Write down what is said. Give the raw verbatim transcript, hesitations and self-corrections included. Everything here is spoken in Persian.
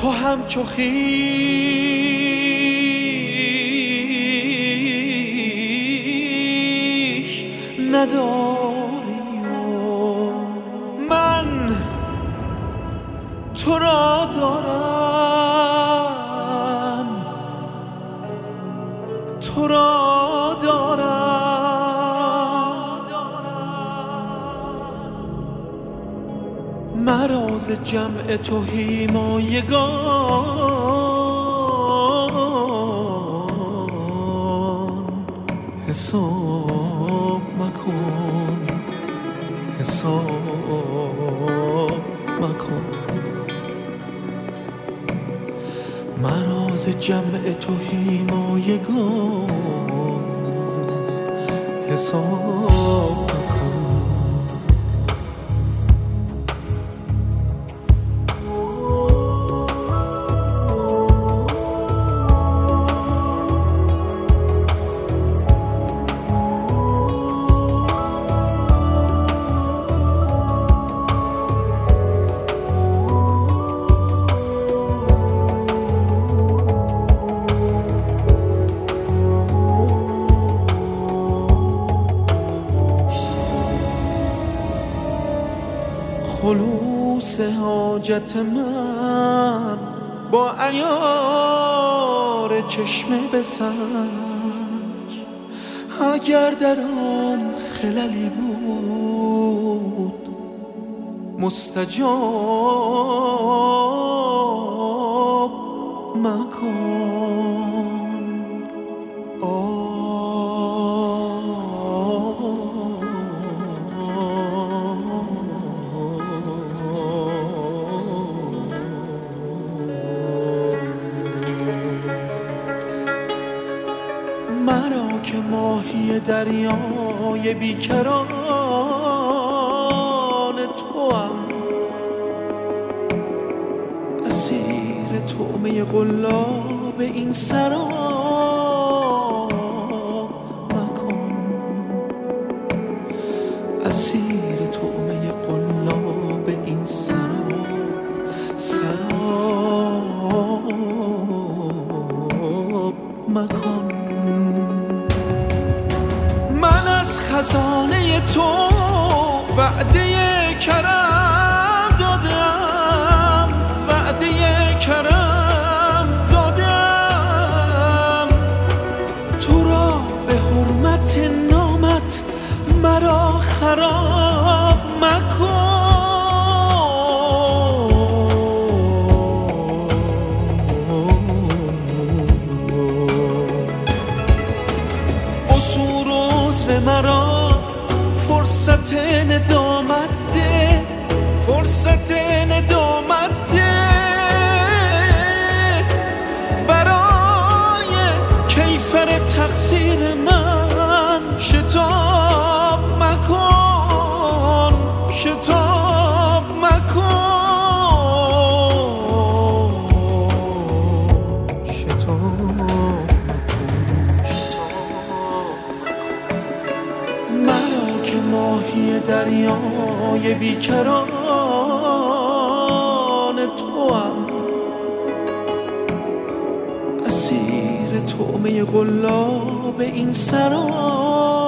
تو همچو خویش نداری و من تو را دارم، تو را دارم. مرا ز جمع تو هیمایگان حساب مکن، حساب مکن. مرا ز جمع تو هیمایگان حساب مکن. خلوص حاجت من با عیار چشمه بسنج، اگر در آن خللی بود مستجاب مکن. مرا که ماهی دریای بیکران توام، اسیر طعمه قلاب این سرا مکن، اسیر طعمه قلاب این سرا سراب مکن. خزانه تو وعده کرم دادم، وعده کرم دادم. تو را به حرمت نامت مرا خراب مکن. قصور و عذر مرا فرصت ندامت ده، فرصت ندامت ده. برای کیفر تقصیر من شتاب مکن، شتاب مکن، شتاب ماهی دریای بیکران توام، اسیر طعمه قلاب این سرا